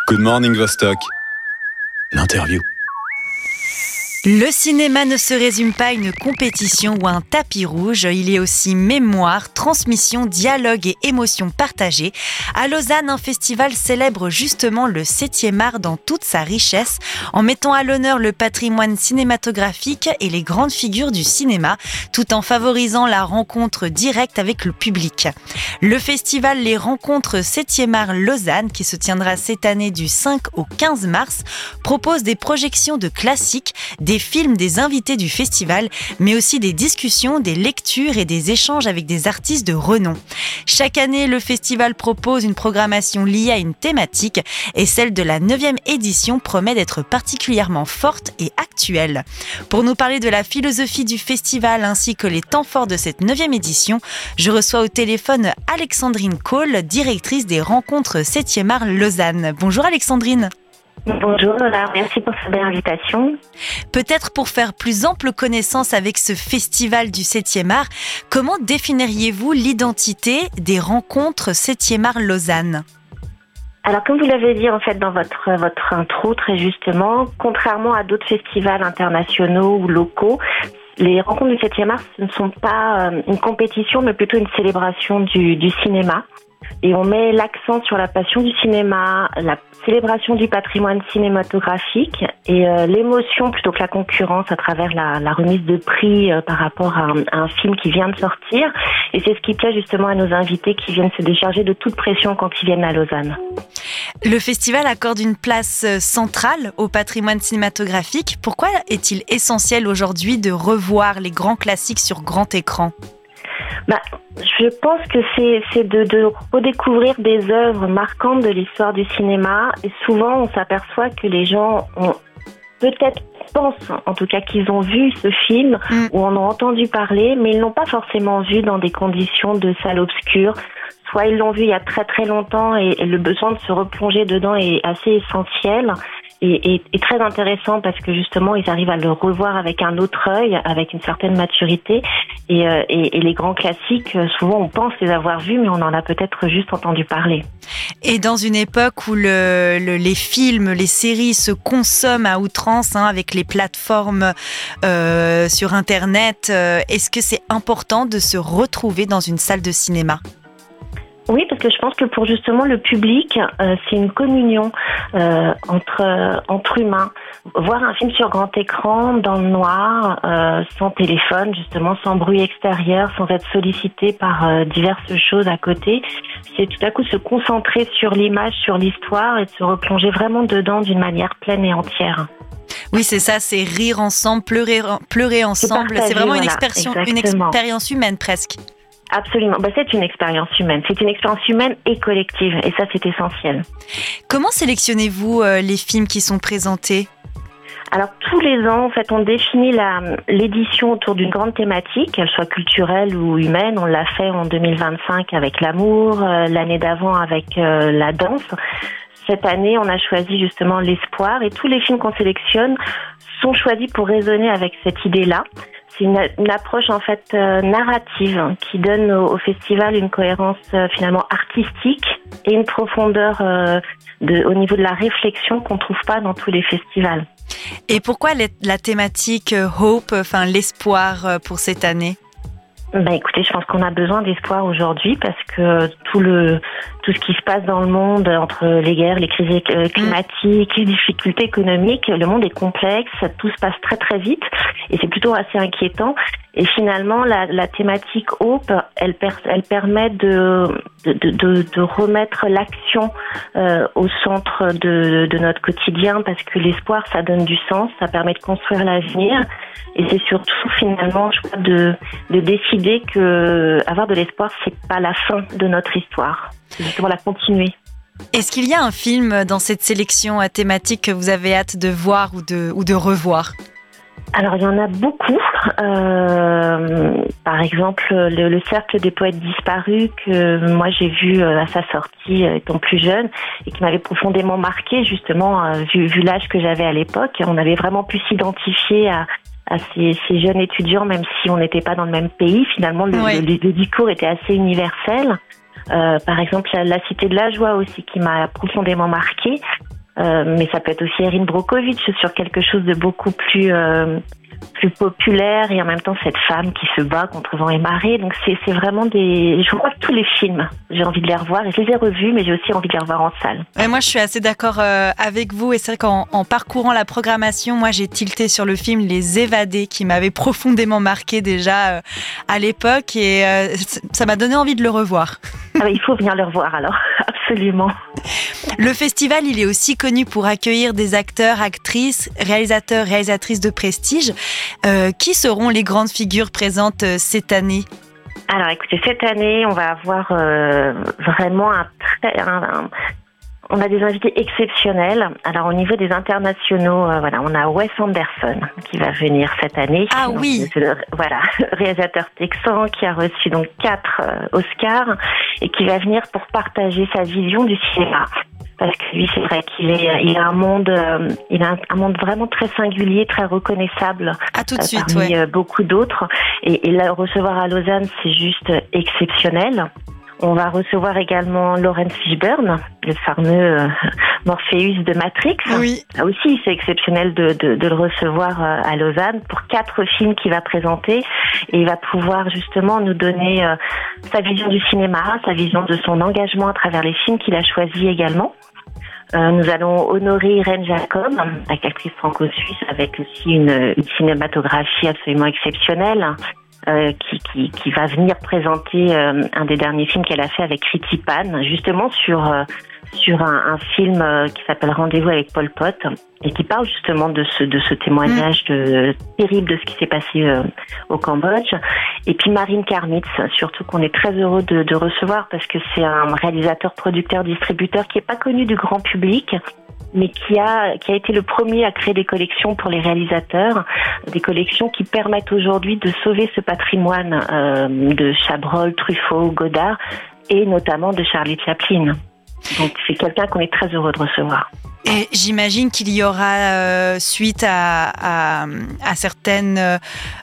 Good morning Vostok. L'interview. Le cinéma ne se résume pas à une compétition ou à un tapis rouge. Il y a aussi mémoire, transmission, dialogue et émotions partagées. À Lausanne, un festival célèbre justement le 7e art dans toute sa richesse, en mettant à l'honneur le patrimoine cinématographique et les grandes figures du cinéma, tout en favorisant la rencontre directe avec le public. Le festival Les Rencontres 7e art Lausanne, qui se tiendra cette année du 5 au 15 mars, propose des projections de classiques, des films des invités du festival, mais aussi des discussions, des lectures et des échanges avec des artistes de renom. Chaque année, le festival propose une programmation liée à une thématique et celle de la 9e édition promet d'être particulièrement forte et actuelle. Pour nous parler de la philosophie du festival ainsi que les temps forts de cette 9e édition, je reçois au téléphone Alexandrine Cole, directrice des Rencontres 7e art Lausanne. Bonjour Alexandrine. Bonjour Lola, merci pour cette belle invitation. Peut-être pour faire plus ample connaissance avec ce festival du 7e art, comment définiriez-vous l'identité des Rencontres 7e art Lausanne ? Alors comme vous l'avez dit en fait dans votre intro très justement, contrairement à d'autres festivals internationaux ou locaux, les Rencontres du 7e art ce ne sont pas une compétition mais plutôt une célébration du cinéma. Et on met l'accent sur la passion du cinéma, la célébration du patrimoine cinématographique et l'émotion plutôt que la concurrence à travers la remise de prix par rapport à un film qui vient de sortir. Et c'est ce qui plaît justement à nos invités qui viennent se décharger de toute pression quand ils viennent à Lausanne. Le festival accorde une place centrale au patrimoine cinématographique. Pourquoi est-il essentiel aujourd'hui de revoir les grands classiques sur grand écran ? Je pense que c'est de redécouvrir des œuvres marquantes de l'histoire du cinéma et souvent on s'aperçoit que les gens pensent en tout cas qu'ils ont vu ce film ou en ont entendu parler mais ils l'ont pas forcément vu dans des conditions de salle obscure. Soit ils l'ont vu il y a très très longtemps et le besoin de se replonger dedans est assez essentiel. Et très intéressant parce que justement ils arrivent à le revoir avec un autre œil, avec une certaine maturité et les grands classiques, souvent on pense les avoir vus mais on en a peut-être juste entendu parler. Et dans une époque où les films, les séries se consomment à outrance avec les plateformes sur internet, est-ce que c'est important de se retrouver dans une salle de cinéma ? Oui, parce que je pense que pour justement le public, c'est une communion entre humains. Voir un film sur grand écran, dans le noir, sans téléphone, justement, sans bruit extérieur, sans être sollicité par diverses choses à côté, c'est tout à coup se concentrer sur l'image, sur l'histoire et de se replonger vraiment dedans d'une manière pleine et entière. Oui, c'est ça, c'est rire ensemble, pleurer ensemble. C'est vraiment une expérience humaine presque. Absolument. C'est une expérience humaine. C'est une expérience humaine et collective. Et ça, c'est essentiel. Comment sélectionnez-vous les films qui sont présentés ? Alors, tous les ans, en fait, on définit l'édition autour d'une grande thématique, qu'elle soit culturelle ou humaine. On l'a fait en 2025 avec l'amour, l'année d'avant avec la danse. Cette année, on a choisi justement l'espoir. Et tous les films qu'on sélectionne sont choisis pour résonner avec cette idée-là. C'est une approche en fait narrative qui donne au festival une cohérence finalement artistique et une profondeur au niveau de la réflexion qu'on trouve pas dans tous les festivals. Et pourquoi la thématique Hope, l'espoir pour cette année ? Écoutez, je pense qu'on a besoin d'espoir aujourd'hui parce que tout ce qui se passe dans le monde entre les guerres, les crises climatiques, les difficultés économiques, le monde est complexe, tout se passe très très vite et c'est plutôt assez inquiétant. Et finalement, la thématique Hope, elle permet de remettre l'action au centre de notre quotidien parce que l'espoir, ça donne du sens, ça permet de construire l'avenir et c'est surtout finalement, je crois, de décider que avoir de l'espoir, c'est pas la fin de notre histoire, c'est justement la continuer. Est-ce qu'il y a un film dans cette sélection thématique que vous avez hâte de voir ou de revoir ? Alors, il y en a beaucoup. Par exemple, le Cercle des poètes disparus que moi j'ai vu à sa sortie étant plus jeune et qui m'avait profondément marqué justement vu l'âge que j'avais à l'époque. On avait vraiment pu s'identifier à ces jeunes étudiants même si on n'était pas dans le même pays. Finalement, le discours était assez universel. Par exemple, la Cité de la Joie aussi qui m'a profondément marquée. mais ça peut être aussi Erin Brockovich sur quelque chose de beaucoup plus populaire et en même temps cette femme qui se bat contre vent et marée. Donc c'est vraiment je crois que tous les films, j'ai envie de les revoir et je les ai revus, mais j'ai aussi envie de les revoir en salle. Ouais, moi je suis assez d'accord avec vous et c'est vrai qu'en parcourant la programmation, moi j'ai tilté sur le film Les Évadés qui m'avait profondément marqué déjà à l'époque et ça m'a donné envie de le revoir. Ah bah, il faut venir le revoir alors, absolument. Le festival, il est aussi connu pour accueillir des acteurs, actrices, réalisateurs, réalisatrices de prestige. Qui seront les grandes figures présentes cette année ? Alors écoutez, cette année, on va avoir vraiment on a des invités exceptionnels. Alors au niveau des internationaux, on a Wes Anderson qui va venir cette année. Ah donc, oui. Réalisateur texan qui a reçu donc 4 Oscars et qui va venir pour partager sa vision du cinéma. Parce que lui, c'est vrai qu'il a un monde vraiment très singulier, très reconnaissable. Tout de suite, parmi beaucoup d'autres. Et le recevoir à Lausanne, c'est juste exceptionnel. On va recevoir également Laurence Fishburne, le fameux Morpheus de Matrix. Oui. Là aussi, c'est exceptionnel de le recevoir à Lausanne pour 4 films qu'il va présenter. Et il va pouvoir justement nous donner sa vision du cinéma, sa vision de son engagement à travers les films qu'il a choisis également. Nous allons honorer Irène Jacob, actrice franco-suisse avec aussi une cinématographie absolument exceptionnelle. Qui va venir présenter un des derniers films qu'elle a fait avec Riti Pan, justement sur un film qui s'appelle Rendez-vous avec Pol Pot et qui parle justement de ce témoignage terrible de ce qui s'est passé au Cambodge. Et puis Marine Karmitz, surtout qu'on est très heureux de recevoir parce que c'est un réalisateur, producteur, distributeur qui est pas connu du grand public, mais qui a été le premier à créer des collections pour les réalisateurs, des collections qui permettent aujourd'hui de sauver ce patrimoine de Chabrol, Truffaut, Godard et notamment de Charlie Chaplin. Donc c'est quelqu'un qu'on est très heureux de recevoir. Et j'imagine qu'il y aura suite à certaines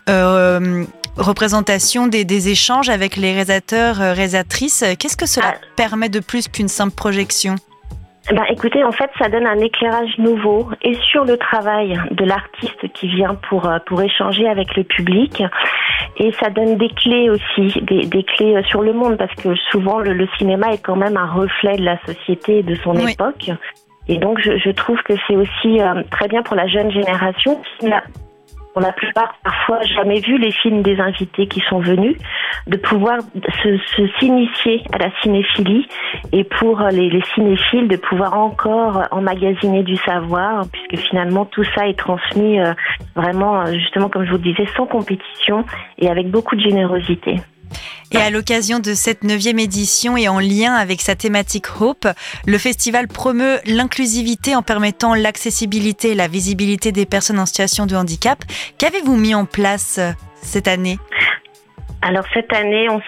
représentations des échanges avec les réalisateurs, réalisatrices. Qu'est-ce que cela permet de plus qu'une simple projection ? Écoutez, en fait, ça donne un éclairage nouveau et sur le travail de l'artiste qui vient pour échanger avec le public. Et ça donne des clés aussi, des clés sur le monde, parce que souvent le cinéma est quand même un reflet de la société et de son époque. Et donc je trouve que c'est aussi très bien pour la jeune génération qui n'a pour la plupart parfois jamais vu les films des invités qui sont venus, de pouvoir s'initier à la cinéphilie et pour les cinéphiles de pouvoir encore emmagasiner du savoir, puisque finalement tout ça est transmis vraiment, justement comme je vous le disais, sans compétition et avec beaucoup de générosité. Et à l'occasion de cette 9e édition et en lien avec sa thématique Hope, le festival promeut l'inclusivité en permettant l'accessibilité et la visibilité des personnes en situation de handicap. Qu'avez-vous mis en place cette année ? Alors cette année, on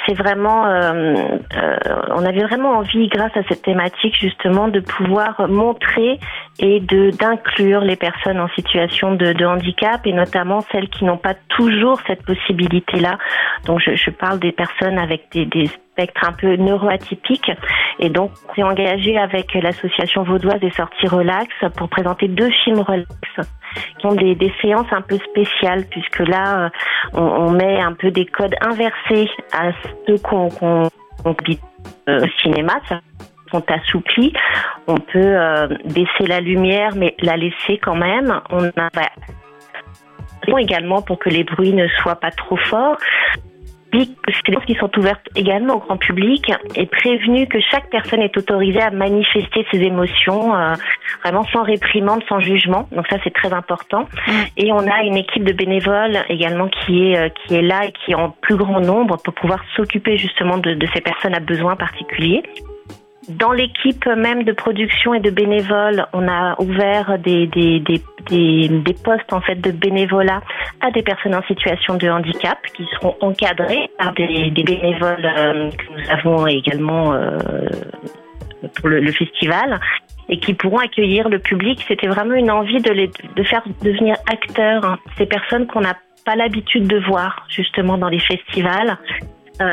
avait vraiment envie, grâce à cette thématique justement, de pouvoir montrer et d'inclure les personnes en situation de handicap et notamment celles qui n'ont pas toujours cette possibilité-là. Donc je parle des personnes avec des spectres un peu neuroatypiques et donc on s'est engagé avec l'association vaudoise des sorties relax pour présenter 2 films relax qui ont des séances un peu spéciales puisque là on met un peu des codes inversés à ceux qu'on dit au cinéma. Sont assouplis, on peut baisser la lumière mais la laisser quand même. On a également pour que les bruits ne soient pas trop forts. Les séances qui sont ouvertes également au grand public est prévenu que chaque personne est autorisée à manifester ses émotions vraiment sans réprimande, sans jugement. Donc ça, c'est très important. Et on a une équipe de bénévoles également qui est là et qui est en plus grand nombre pour pouvoir s'occuper justement de ces personnes à besoins particuliers. Dans l'équipe même de production et de bénévoles, on a ouvert des postes en fait de bénévolat à des personnes en situation de handicap qui seront encadrés par des bénévoles que nous avons également pour le festival et qui pourront accueillir le public. C'était vraiment une envie de faire devenir acteurs ces personnes qu'on n'a pas l'habitude de voir justement dans les festivals.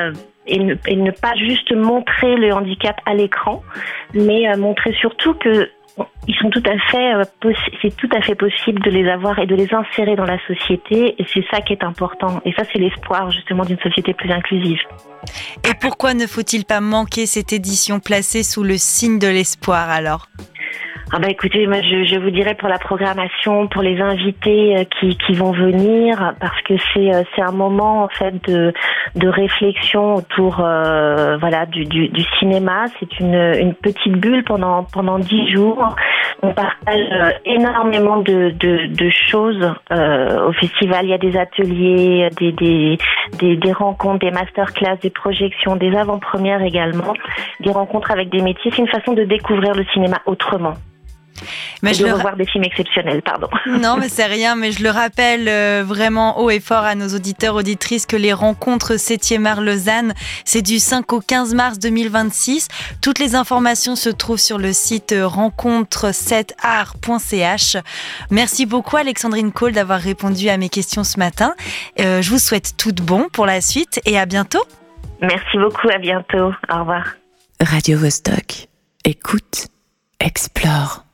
et ne pas juste montrer le handicap à l'écran, mais montrer surtout que ils sont c'est tout à fait possible de les avoir et de les insérer dans la société, et c'est ça qui est important. Et ça, c'est l'espoir justement d'une société plus inclusive. Et pourquoi ne faut-il pas manquer cette édition placée sous le signe de l'espoir alors ? Écoutez, moi je vous dirais pour la programmation, pour les invités qui vont venir, parce que c'est un moment en fait de réflexion autour du cinéma. C'est une petite bulle pendant 10 jours. On partage énormément de choses au festival. Il y a des ateliers, des rencontres, des masterclass, des projections, des avant-premières également, des rencontres avec des métiers. C'est une façon de découvrir le cinéma autrement. Mais de revoir des films exceptionnels, pardon. Non, mais c'est rien, mais je le rappelle vraiment haut et fort à nos auditeurs, auditrices, que les rencontres 7e art Lausanne, c'est du 5 au 15 mars 2026. Toutes les informations se trouvent sur le site rencontre7art.ch. Merci beaucoup Alexandrine Cole d'avoir répondu à mes questions ce matin. Je vous souhaite tout de bon pour la suite et à bientôt. Merci beaucoup, à bientôt. Au revoir. Radio Vostok. Écoute, explore.